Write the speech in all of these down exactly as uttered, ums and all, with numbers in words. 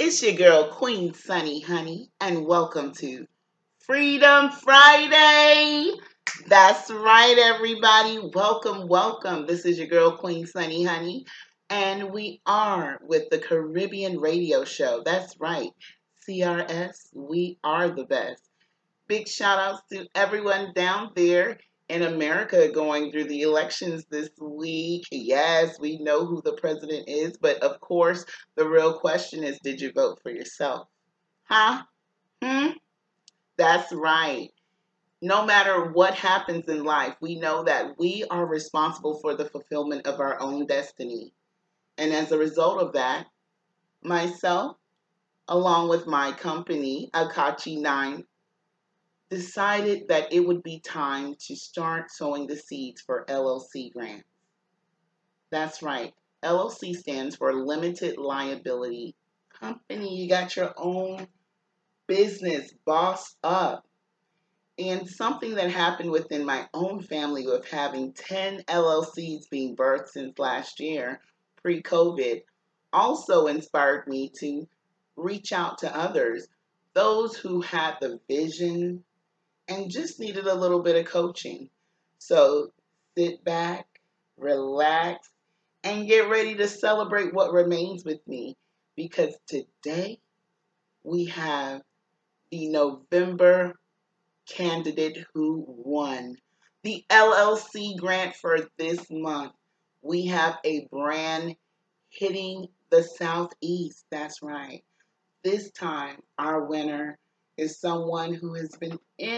It's your girl, Queen Sunny Honey, and welcome to Freedom Friday. That's right, everybody. Welcome, welcome. This is your girl, Queen Sunny Honey, and we are with the Caribbean Radio Show. That's right, C R S, we are the best. Big shout outs to everyone down there in America going through the elections this week. Yes, we know who the president is, but of course, the real question is, did you vote for yourself? Huh? Hmm? That's right. No matter what happens in life, we know that we are responsible for the fulfillment of our own destiny. And as a result of that, myself, along with my company, Akachi nine, decided that it would be time to start sowing the seeds for L L C grants. That's right. L L C stands for Limited Liability Company. You got your own business, boss up. And something that happened within my own family with having ten L L Cs being birthed since last year, pre-COVID, also inspired me to reach out to others, those who had the vision and just needed a little bit of coaching. So sit back, relax, and get ready to celebrate what remains with me because today we have the November candidate who won the L L C grant for this month. We have a brand hitting the Southeast. That's right. This time, our winner is someone who has been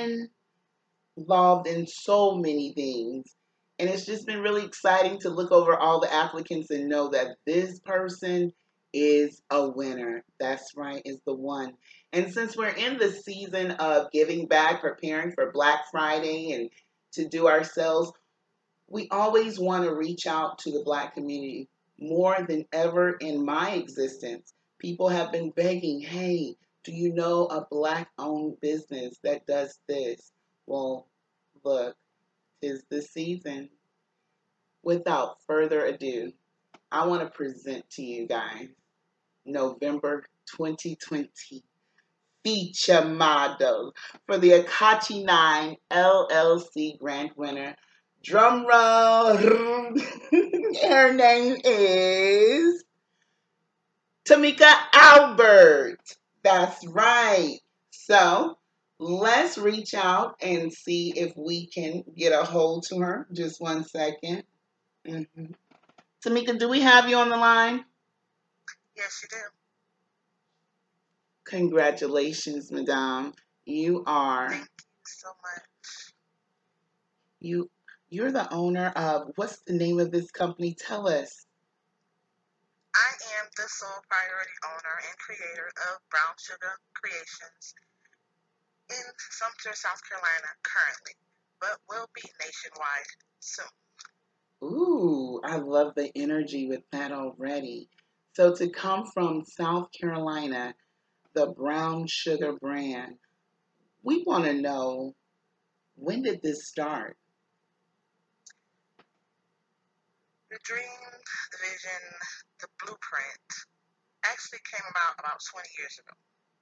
involved in so many things. And it's just been really exciting to look over all the applicants and know that this person is a winner. That's right, is the one. And since we're in the season of giving back, preparing for Black Friday and to do ourselves, we always want to reach out to the Black community more than ever in my existence. People have been begging, hey, do you know a Black-owned business that does this? Well, look, 'tis the season. Without further ado, I want to present to you guys November twenty twenty feature model for the Akachi nine L L C grant winner. Drum roll. Her name is Tamika Albert. That's right. So let's reach out and see if we can get a hold to her. Just one second. Mm-hmm. Tamika, do we have you on the line? Yes, you do. Congratulations, madame. You are. Thank you so much. You, you're the owner of, what's the name of this company? Tell us. I am the sole priority owner and creator of Brown Sugar Creations in Sumter, South Carolina currently, but will be nationwide soon. Ooh, I love the energy with that already. So to come from South Carolina, the Brown Sugar brand, we want to know, when did this start? The dream, the vision, the blueprint actually came about about twenty years ago.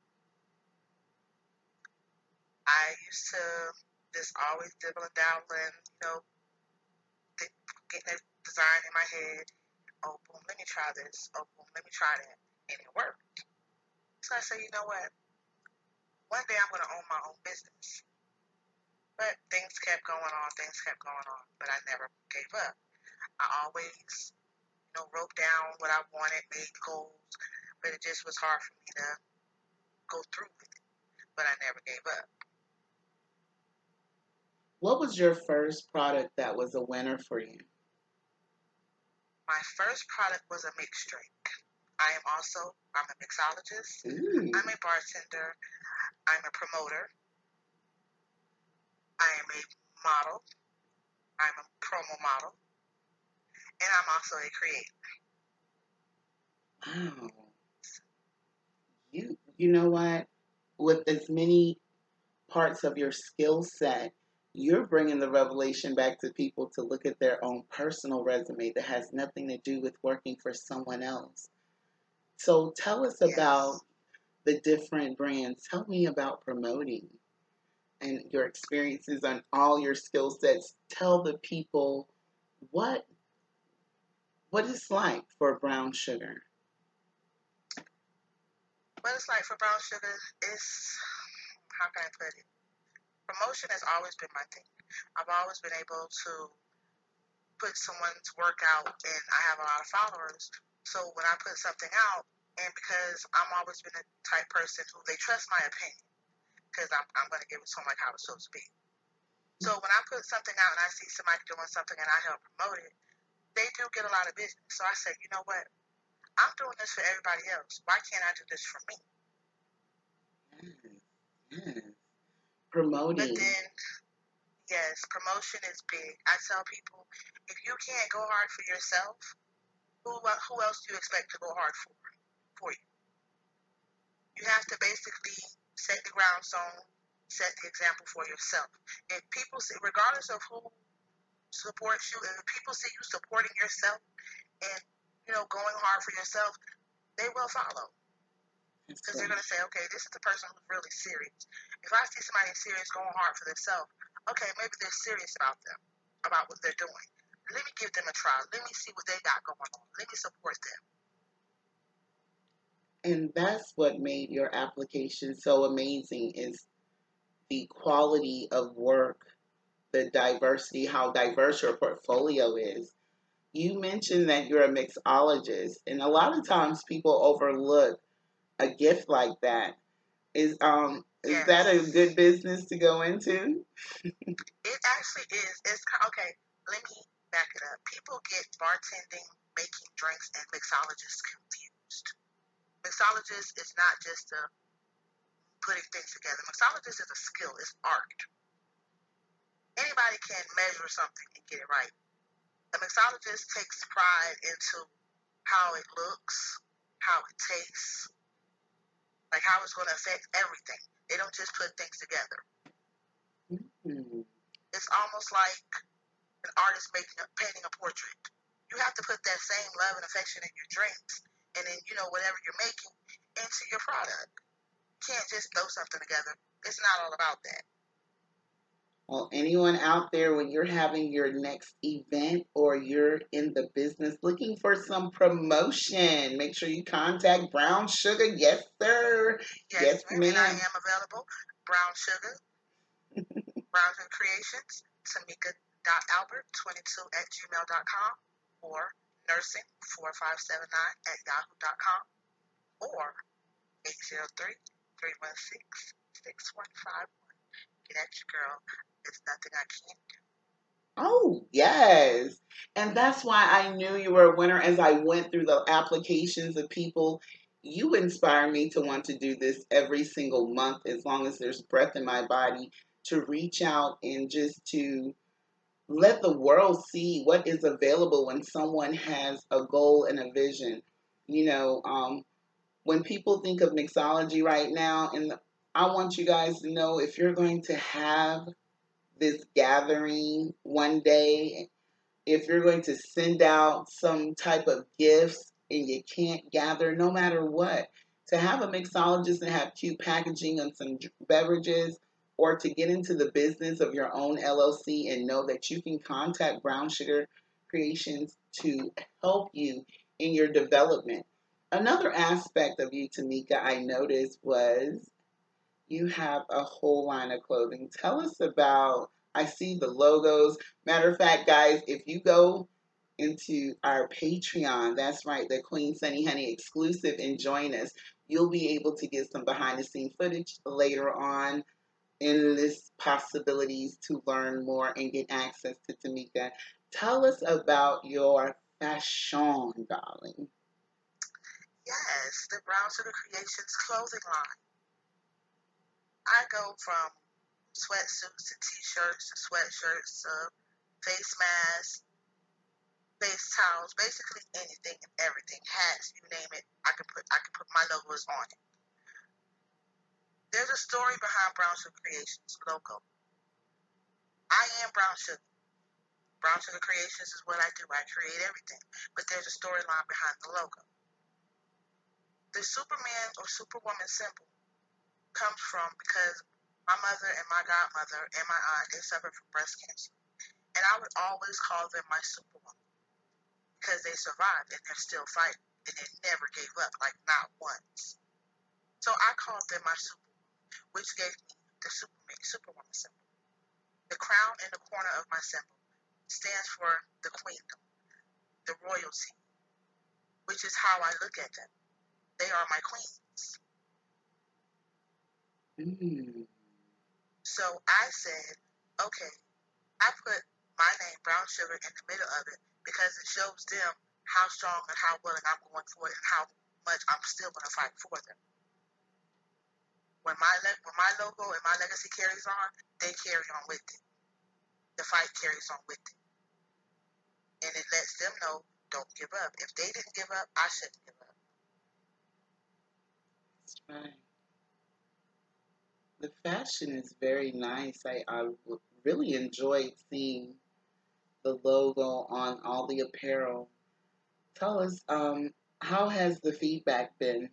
I used to just always dibble and dabble and, you know, getting a design in my head. Oh, boom, let me try this. Oh, boom, let me try that. And it worked. So I said, you know what? One day I'm going to own my own business. But things kept going on, things kept going on, but I never gave up. I always, you know, wrote down what I wanted, made goals, but it just was hard for me to go through with it. But I never gave up. What was your first product that was a winner for you? My first product was a mixed drink. I am also, I'm a mixologist. Ooh. I'm a bartender. I'm a promoter. I am a model. I'm a promo model. And I'm also a creator. Wow. You, you know what? With as many parts of your skill set, you're bringing the revelation back to people to look at their own personal resume that has nothing to do with working for someone else. So tell us Yes. about the different brands. Tell me about promoting and your experiences on all your skill sets. Tell the people what what it's like for brown sugar. What it's like for brown sugar is, how can I put it? Promotion has always been my thing. I've always been able to put someone's work out, and I have a lot of followers. So when I put something out, and because I'm always been the type person who they trust my opinion, because I'm, I'm going to give it to them like how it's supposed to be. So when I put something out and I see somebody doing something and I help promote it, they do get a lot of business. So I say, you know what? I'm doing this for everybody else. Why can't I do this for me? Yes, yes. Promoting. But then, yes, promotion is big. I tell people, if you can't go hard for yourself, who who else do you expect to go hard for for you? You have to basically set the ground zone, set the example for yourself. If people see, regardless of who supports you, if people see you supporting yourself and you know going hard for yourself, they will follow. Because they're going to say, okay, this is the person who's really serious. If I see somebody serious going hard for themselves, okay, maybe they're serious about them, about what they're doing. Let me give them a try. Let me see what they got going on. Let me support them. And that's what made your application so amazing is the quality of work, the diversity, how diverse your portfolio is. You mentioned that you're a mixologist, and a lot of times people overlook a gift like that. Is um is Yes. that a good business to go into? It actually is. It's okay. Let me back it up. People get bartending, making drinks, and mixologists confused. Mixologist is not just a putting things together. Mixologist is a skill. It's art. Anybody can measure something and get it right. A mixologist takes pride into how it looks, how it tastes, like how it's going to affect everything. They don't just put things together. Mm-hmm. It's almost like an artist making a painting a portrait. You have to put that same love and affection in your drinks, and then you know whatever you're making into your product. You can't just throw something together. It's not all about that. Well, anyone out there, when you're having your next event or you're in the business looking for some promotion, make sure you contact Brown Sugar. Yes, sir. Yes, Yes, ma'am. And I ma'am. am available. Brown Sugar, Brown Sugar Creations, Tamika.albert twenty-two at gmail dot com, or nursing four five seven nine at yahoo dot com, or eight zero three, three one six, six one five one. Get at your girl. There's nothing I can't do. Oh, yes. And that's why I knew you were a winner as I went through the applications of people. You inspire me to want to do this every single month as long as there's breath in my body to reach out and just to let the world see what is available when someone has a goal and a vision. You know, um, when people think of mixology right now, and I want you guys to know if you're going to have this gathering one day, if you're going to send out some type of gifts and you can't gather, no matter what, to have a mixologist and have cute packaging and some beverages, or to get into the business of your own L L C and know that you can contact Brown Sugar Creations to help you in your development. Another aspect of you, Tamika, I noticed was you have a whole line of clothing. Tell us about, I see the logos. Matter of fact, guys, if you go into our Patreon, that's right, the Queen Sunny Honey exclusive, and join us, you'll be able to get some behind the scene footage later on, endless possibilities to learn more and get access to Tamika. Tell us about your fashion, darling. Yes, the Brown Sugar Creations clothing line. I go from sweatsuits to t-shirts to sweatshirts to face masks, face towels, basically anything and everything. Hats, you name it, I can put I can put my logos on it. There's a story behind Brown Sugar Creations logo. I am Brown Sugar. Brown Sugar Creations is what I do. I create everything. But there's a storyline behind the logo. The Superman or Superwoman symbol comes from because my mother and my godmother and my aunt, they suffered from breast cancer. And I would always call them my Superwoman because they survived and they're still fighting and they never gave up, like not once. So I called them my Superwoman, which gave me the Superman, Superwoman symbol. The crown in the corner of my symbol stands for the queendom, the royalty, which is how I look at them. They are my queens. Mm. So I said, okay, I put my name, Brown Sugar, in the middle of it because it shows them how strong and how willing I'm going for it and how much I'm still going to fight for them. When my le- when my logo and my legacy carries on, they carry on with it. The fight carries on with it. And it lets them know, don't give up. If they didn't give up, I shouldn't give up. That's right. The fashion is very nice. I, I really enjoyed seeing the logo on all the apparel. Tell us, um, how has the feedback been?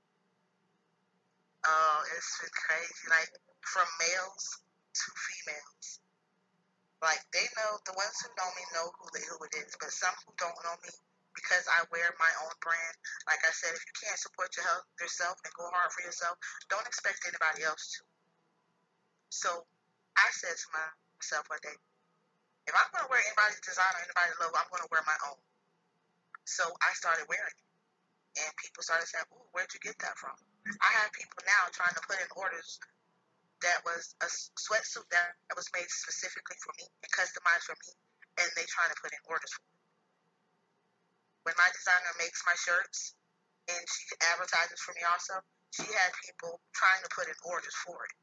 Oh, it's been crazy. Like, from males to females. Like, they know, the ones who know me know who they who it is, but some who don't know me, because I wear my own brand, like I said, if you can't support your health, yourself and go hard for yourself, don't expect anybody else to. So I said to myself one day, if I'm going to wear anybody's design or anybody's logo, I'm going to wear my own. So I started wearing it. And people started saying, ooh, where'd you get that from? I have people now trying to put in orders that was a sweatsuit that was made specifically for me and customized for me, and they trying to put in orders for it. When my designer makes my shirts and she advertises for me also, she had people trying to put in orders for it.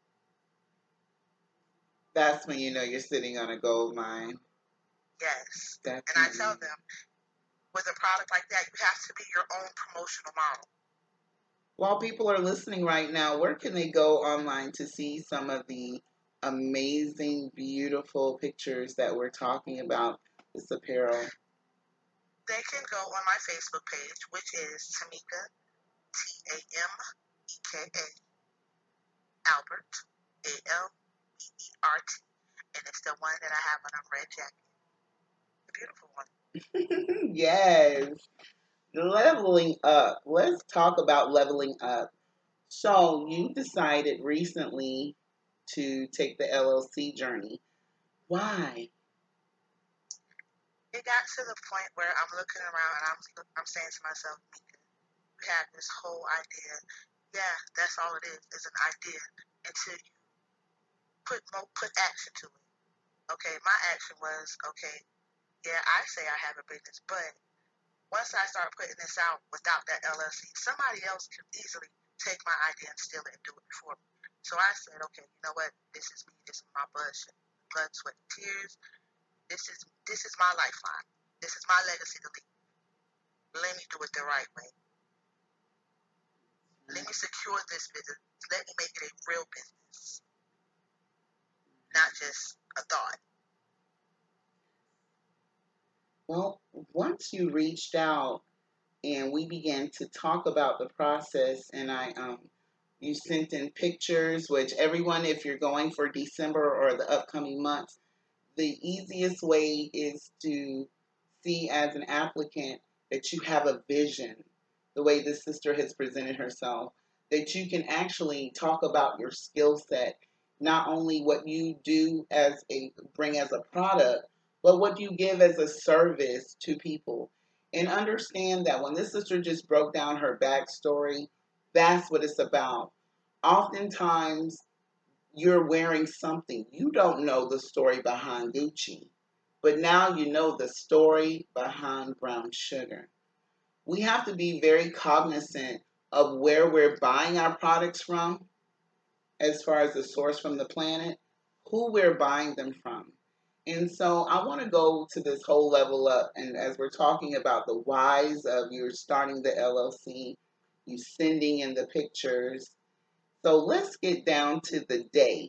That's when you know you're sitting on a gold mine. Yes. Definitely. And I tell them, with a product like that, you have to be your own promotional model. While people are listening right now, where can they go online to see some of the amazing, beautiful pictures that we're talking about, this apparel? They can go on my Facebook page, which is Tameka, T A M E K A, Albert, A L B E R T. And it's the one that I have on a red jacket. The beautiful one. Yes. Leveling up. Let's talk about leveling up. So, you decided recently to take the L L C journey. Why? It got to the point where I'm looking around and I'm I'm saying to myself, Mika, you have this whole idea. Yeah, that's all it is, is an idea until you put more put action to it. Okay, my action was, okay, yeah, I say I have a business, but once I start putting this out without that L L C, somebody else can easily take my idea and steal it and do it for me. So I said, okay, you know what? This is me. This is my blood, blood, sweat, and tears. This is this is my lifeline. This is my legacy to leave. Let me do it the right way. Let me secure this business. Let me make it a real business, not just a thought. Well, once you reached out and we began to talk about the process, and I, um, you sent in pictures, which everyone, if you're going for December or the upcoming months, the easiest way is to see as an applicant that you have a vision, the way this sister has presented herself, that you can actually talk about your skill set, not only what you do as a bring as a product, but what you give as a service to people. And understand that when this sister just broke down her backstory, that's what it's about. Oftentimes, you're wearing something. You don't know the story behind Gucci, but now you know the story behind Brown Sugar. We have to be very cognizant of where we're buying our products from, as far as the source from the planet, who we're buying them from. And so I want to go to this whole level up. And as we're talking about the whys of you starting the L L C, you sending in the pictures. So let's get down to the day.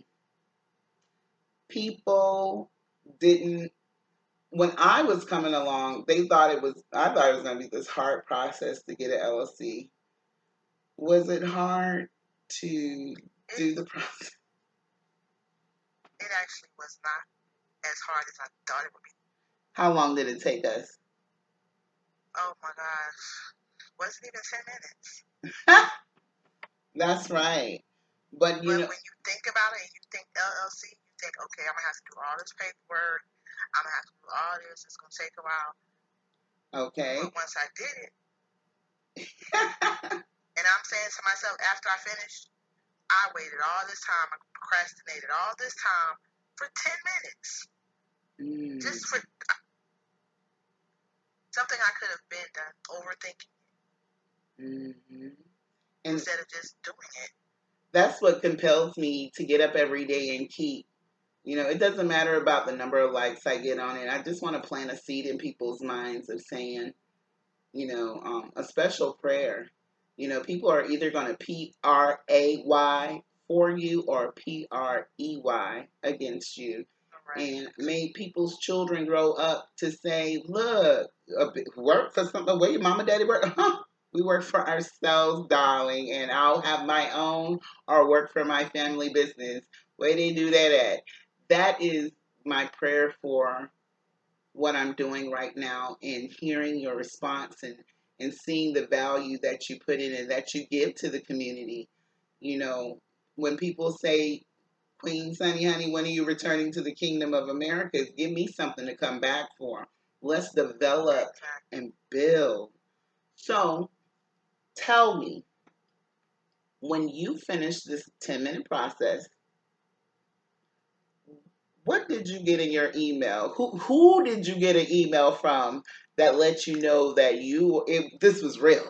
People didn't, when I was coming along, they thought it was, I thought it was going to be this hard process to get an L L C. Was it hard to It, do the process? it actually was not as hard as I thought it would be. How long did it take us? Oh my gosh. Wasn't even ten minutes. That's right. But you But know, when you think about it and you think L L C, you think, okay, I'm going to have to do all this paperwork. I'm going to have to do all this. It's going to take a while. okay. But once I did it, and I'm saying to myself, after I finished, I waited all this time. I procrastinated all this time for ten minutes. Mm. Just for something I could have been done, overthinking it, Mm-hmm. instead of just doing it. That's what compels me to get up every day and keep. You know, it doesn't matter about the number of likes I get on it. I just want to plant a seed in people's minds of saying, you know, um, a special prayer. You know, people are either going to P R A Y for you or P R E Y against you. Right. And made people's children grow up to say, look, work for something. Where your mama, daddy work? Huh? We work for ourselves, darling, and I'll have my own or work for my family business. Where they do that at? That is my prayer for what I'm doing right now, and hearing your response, and, and seeing the value that you put in and that you give to the community. You know, when people say, Queen Sunny Honey, when are you returning to the Kingdom of America? Give me something to come back for. Let's develop and build. So tell me, when you finish this ten minute process, what did you get in your email? Who who did you get an email from that let you know that you it, this was real?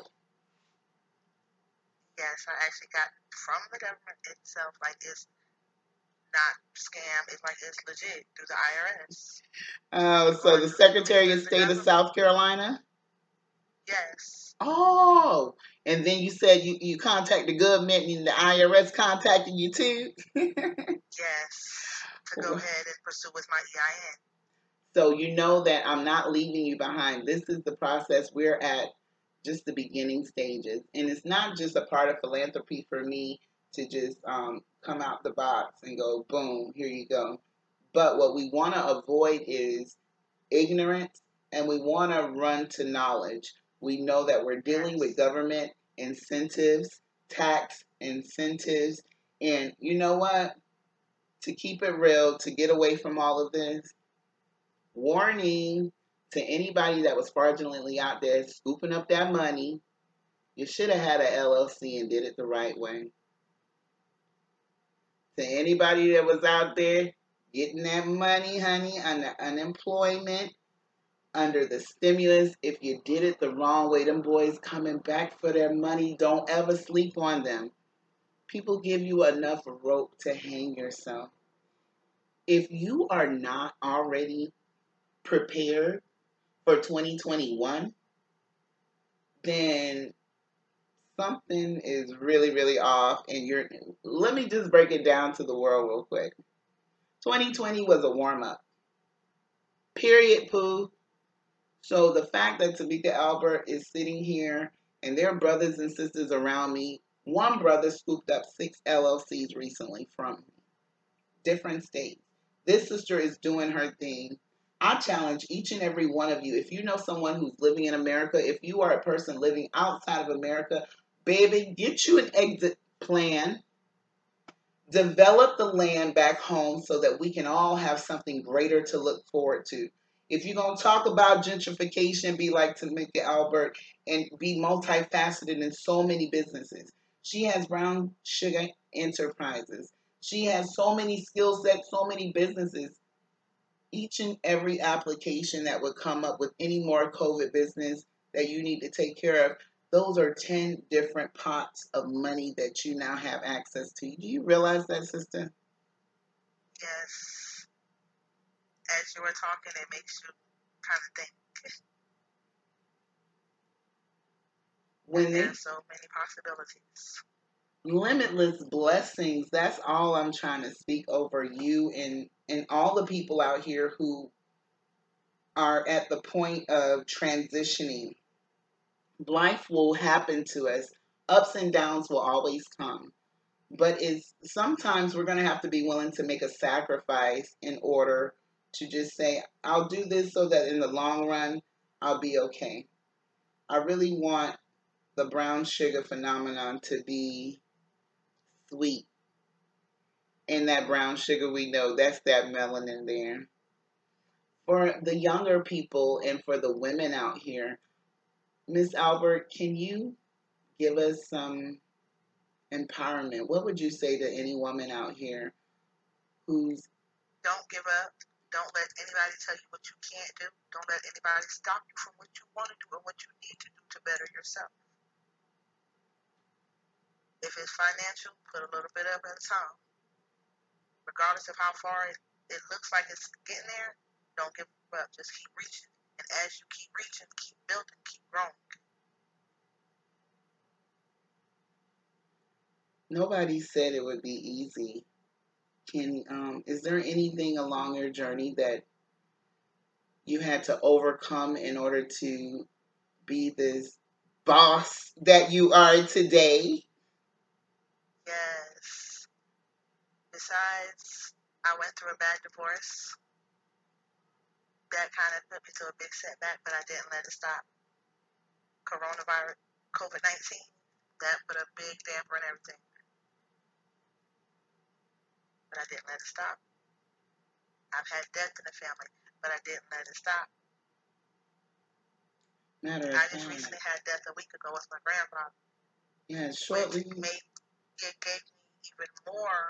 Yes, I actually got from the government itself. Like, it's not scam. It's like it's legit through the I R S. Oh, so the Secretary of State of South Carolina? Yes. Oh, and then you said you, you contacted the government and the I R S contacted you too? Yes. To go ahead and pursue with my E I N. So you know that I'm not leaving you behind. This is the process. We're at just the beginning stages. And it's not just a part of philanthropy for me to just um, come out the box and go, boom, here you go. But what we want to avoid is ignorance, and we want to run to knowledge. We know that we're dealing with government incentives, tax incentives, and you know what? To keep it real, to get away from all of this, warning to anybody that was fraudulently out there scooping up that money, you should have had an L L C and did it the right way. To anybody that was out there getting that money, honey, under unemployment, under the stimulus, if you did it the wrong way, them boys coming back for their money. Don't ever sleep on them. People give you enough rope to hang yourself. If you are not already prepared for twenty twenty-one, then something is really, really off. And you're, let me just break it down to the world real quick. twenty twenty was a warm up. Period, poo. So the fact that Tamika Albert is sitting here and their brothers and sisters around me, one brother scooped up six L L Cs recently from different states. This sister is doing her thing. I challenge each and every one of you, if you know someone who's living in America, if you are a person living outside of America, baby, get you an exit plan. Develop the land back home so that we can all have something greater to look forward to. If you're going to talk about gentrification, be like Tamika Albert and be multifaceted in so many businesses. She has Brown Sugar Enterprises. She has so many skill sets, so many businesses. Each and every application that would come up with any more COVID business that you need to take care of, those are ten different pots of money that you now have access to. Do you realize that, sister? Yes. As you were talking, it makes you kind of think. When there are so many possibilities. Limitless blessings. That's all I'm trying to speak over you and, and all the people out here who are at the point of transitioning. Life will happen to us. Ups and downs will always come. But it's sometimes we're going to have to be willing to make a sacrifice in order to just say, I'll do this so that in the long run, I'll be okay. I really want the brown sugar phenomenon to be sweet. And that brown sugar, we know that's that melanin there. For the younger people and for the women out here, Miss Albert, can you give us some empowerment? What would you say to any woman out here who's Don't give up. Don't let anybody tell you what you can't do. Don't let anybody stop you from what you want to do and what you need to do to better yourself. If it's financial, put a little bit up at a time. Regardless of how far it, it looks like it's getting there, don't give up. Just keep reaching. And as you keep reaching, keep building, keep growing. nobody said it would be easy. Can um, is there anything along your journey that you had to overcome in order to be this boss that you are today? Yes. Besides, I went through a bad divorce. That kind of put me to a big setback, but I didn't let it stop. Coronavirus, COVID nineteen, that put a big damper on everything, but I didn't let it stop. I've had death in the family, but I didn't let it stop. Matter of I just fact, recently had death a week ago with my grandfather, yeah, which shortly. made it gave me even more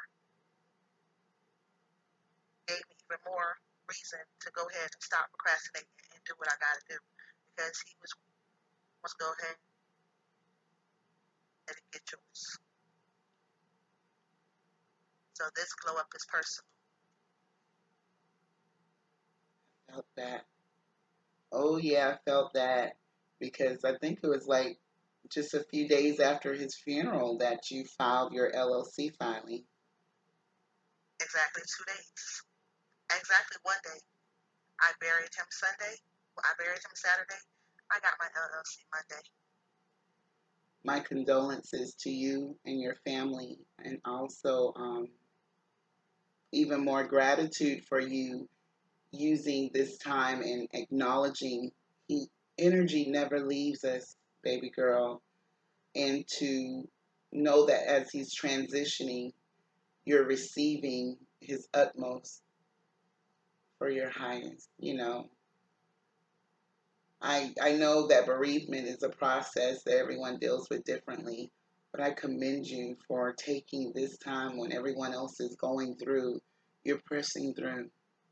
gave me even more reason to go ahead and stop procrastinating and do what I gotta do. Because he was wants to go ahead and get yours. So this glow up is personal. Felt that. Oh yeah, I felt that because I think it was like just a few days after his funeral that you filed your L L C filing. Exactly two days. Exactly one day. I buried him Sunday. I buried him Saturday. I got my L L C Monday. My condolences to you and your family, and also um, even more gratitude for you using this time and acknowledging he energy never leaves us, baby girl, and to know that as he's transitioning, you're receiving his utmost for your highest. You know, I I know that bereavement is a process that everyone deals with differently, but I commend you for taking this time when everyone else is going through. You're pressing through.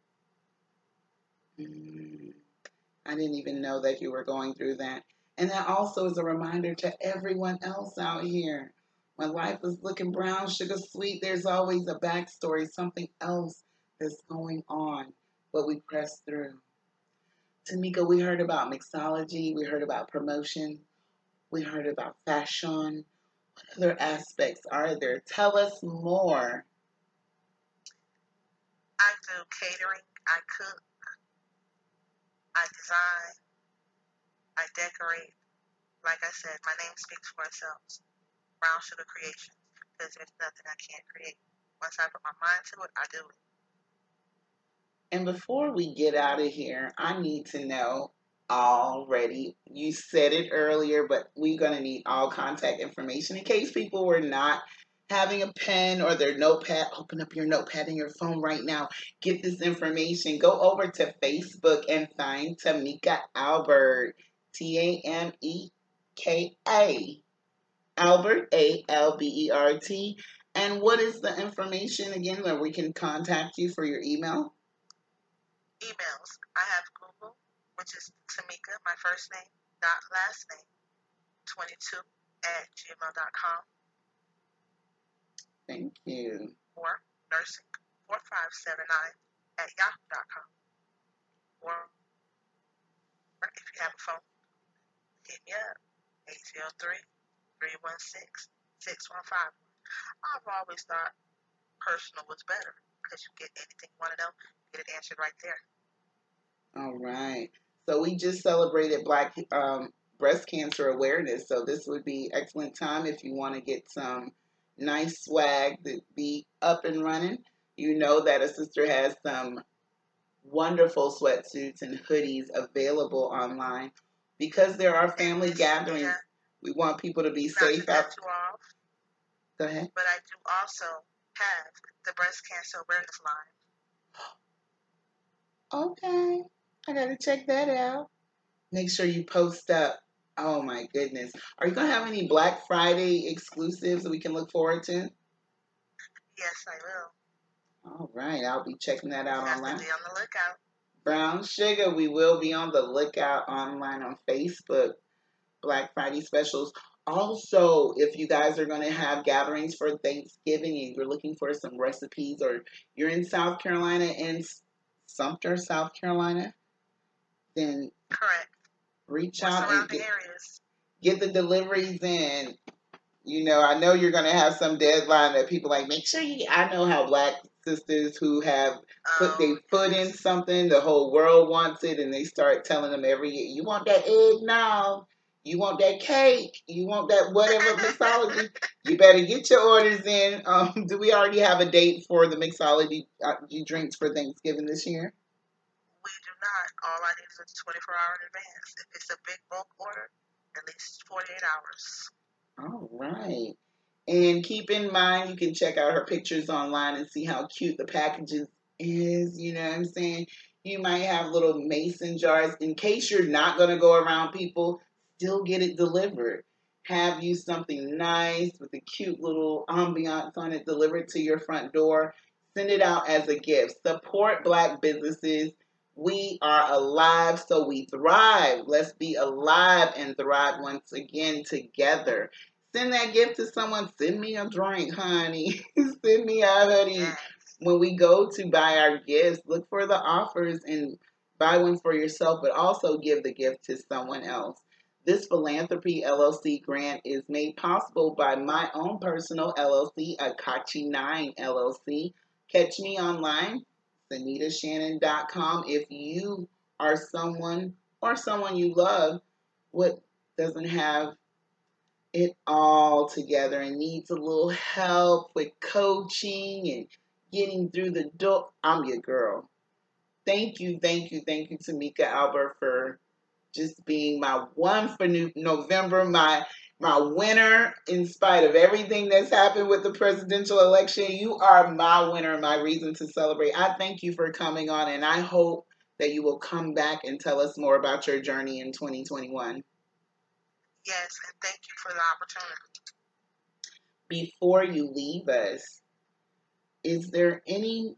Mm, I didn't even know that you were going through that. And that also is a reminder to everyone else out here. When life is looking brown, sugar sweet, there's always a backstory, something else that's going on, but we press through. Tamika, we heard about mixology, we heard about promotion, we heard about fashion. What other aspects are there? Tell us more. I do catering. I cook. I design. I decorate. Like I said, my name speaks for itself. Brown Sugar Creations. Because there's nothing I can't create. Once I put my mind to it, I do it. And before we get out of here, I need to know already. You said it earlier, but we're going to need all contact information in case people were not having a pen or their notepad. Open up your notepad in your phone right now. Get this information. Go over to Facebook and find Tamika Albert. T A M E K A. Albert, A L B E R T. And what is the information again where we can contact you for your email? Emails. I have Google, which is Tamika, my first name, dot last name, twenty-two at gmail dot com. Thank you. Or nursing four five seven nine at yahoo dot com. Or if you have a phone, hit me up, eight zero three, three one six, six one five one. I've always thought personal was better because you get anything you want to know, get it answered right there. All right. So we just celebrated Black um, breast cancer awareness. So this would be excellent time if you want to get some nice swag to be up and running. You know that a sister has some wonderful sweatsuits and hoodies available online because there are family And gatherings. yeah, We want people to be not to safe cut out. you off, Go ahead. but I do also have the breast cancer awareness line. Okay, I gotta check that out. Make sure you post up. Oh my goodness. Are you gonna have any Black Friday exclusives that we can look forward to? Yes, I will. All right, I'll be checking that out You have online. to be on the lookout. Brown Sugar, we will be on the lookout online on Facebook. Black Friday specials. Also, if you guys are going to have gatherings for Thanksgiving and you're looking for some recipes, or you're in South Carolina and Sumter, South Carolina, then Correct. reach Or out and surrounding get, areas. get the deliveries in. You know, I know you're going to have some deadline that people like, make sure you, I know how black sisters who have put Oh, their foot in yes. something, the whole world wants it, and they start telling them every year, you want that egg now? You want that cake? You want that whatever mixology? You better get your orders in. Um, do we already have a date for the mixology uh, drinks for Thanksgiving this year? We do not. All I need is a twenty-four hour in advance. If it's a big bulk order, at least forty-eight hours. All right. And keep in mind, you can check out her pictures online and see how cute the packages is. You know what I'm saying? You might have little mason jars in case you're not going to go around people. Still get it delivered. Have you something nice with a cute little ambiance on it delivered to your front door. Send it out as a gift. Support black businesses. We are alive, so we thrive. Let's be alive and thrive once again together. Send that gift to someone. Send me a drink, honey. Send me a hoodie. Yes. When we go to buy our gifts, look for the offers and buy one for yourself, but also give the gift to someone else. This Philanthropy L L C grant is made possible by my own personal L L C, Akachi nine L L C. Catch me online, sanita shannon dot com. If you are someone or someone you love what doesn't have it all together and needs a little help with coaching and getting through the door, I'm your girl. Thank you, thank you, thank you, Tamika Albert, for just being my one for new November, my my winner in spite of everything that's happened with the presidential election. You are my winner, my reason to celebrate. I thank you for coming on, and I hope that you will come back and tell us more about your journey in twenty twenty-one. Yes, and thank you for the opportunity. Before you leave us, is there any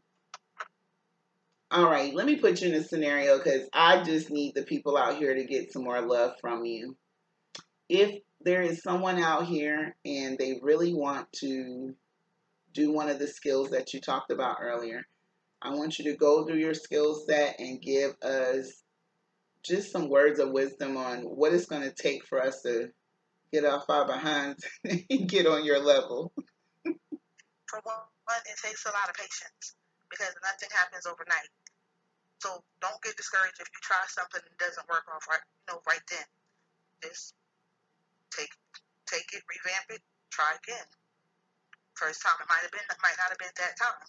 all right, let me put you in a scenario because I just need the people out here to get some more love from you. If there is someone out here and they really want to do one of the skills that you talked about earlier, I want you to go through your skill set and give us just some words of wisdom on what it's going to take for us to get off our behinds and get on your level. For one, it takes a lot of patience because nothing happens overnight. So don't get discouraged if you try something and it doesn't work off right, you know, right then. Just take take it, revamp it, try again. First time it might have been, it might not have been that time.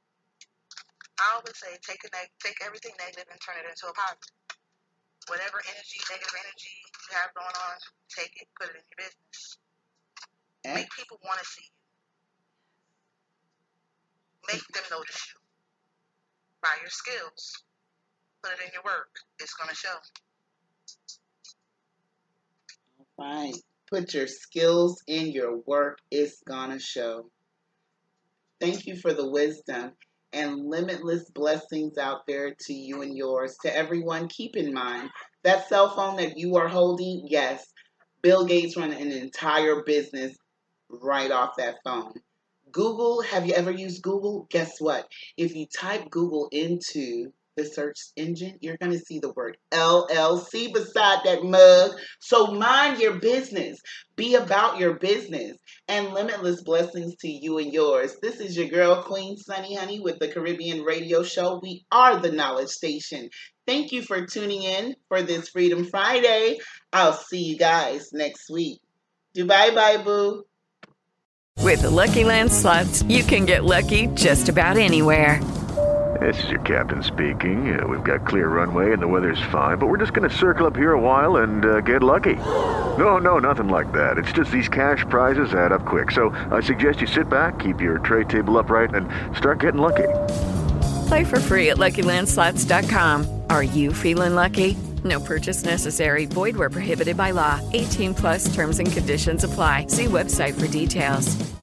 I always say take a neg- take everything negative and turn it into a positive. Whatever energy, negative energy you have going on, take it, put it in your business. Make people want to see you. Make them notice you by your skills. Put it in your work. It's going to show. Right. Put your skills in your work. It's going to show. Thank you for the wisdom and limitless blessings out there to you and yours. To everyone, keep in mind that cell phone that you are holding, yes, Bill Gates run an entire business right off that phone. Google, have you ever used Google? Guess what? If you type Google into the search engine, you're going to see the word L L C beside that mug. So mind your business. Be about your business. And limitless blessings to you and yours. This is your girl, Queen Sunny Honey, with the Caribbean Radio Show. We are the Knowledge Station. Thank you for tuning in for this Freedom Friday. I'll see you guys next week. Do bye-bye, boo. With the Lucky Land Slots, you can get lucky just about anywhere. This is your captain speaking. Uh, we've got clear runway and the weather's fine, but we're just going to circle up here a while and uh, get lucky. No, no, nothing like that. It's just these cash prizes add up quick. So I suggest you sit back, keep your tray table upright, and start getting lucky. Play for free at Lucky Land Slots dot com. Are you feeling lucky? No purchase necessary. Void where prohibited by law. eighteen plus terms and conditions apply. See website for details.